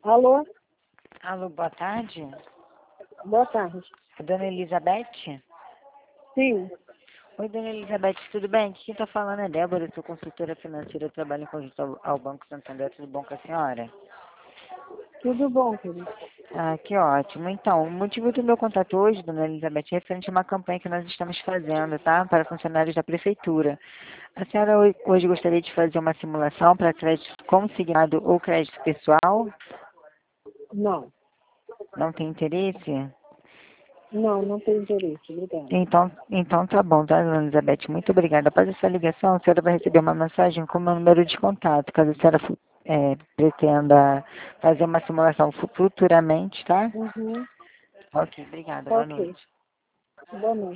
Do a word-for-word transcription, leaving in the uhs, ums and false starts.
Alô? Alô, boa tarde. Boa tarde. É Dona Elizabeth? Sim. Oi, Dona Elizabeth, tudo bem? Aqui quem está falando é Débora, eu sou consultora financeira, eu trabalho em conjunto ao, ao Banco Santander, tudo bom com a senhora? Tudo bom, querido? Ah, que ótimo. Então, o motivo do meu contato hoje, Dona Elizabeth, é referente a uma campanha que nós estamos fazendo, tá? Para funcionários da Prefeitura. A senhora ho- hoje gostaria de fazer uma simulação para crédito consignado ou crédito pessoal? Não. Não tem interesse? Não, não tenho interesse. Obrigada. Então, então tá bom, tá, Dona Elizabeth? Muito obrigada. Após essa ligação, a senhora vai receber uma mensagem com o meu número de contato, caso a senhora fu- eh, pretenda fazer uma simulação fu- futuramente, tá? Uhum. Ok, obrigada. Boa Ok. noite. Boa noite.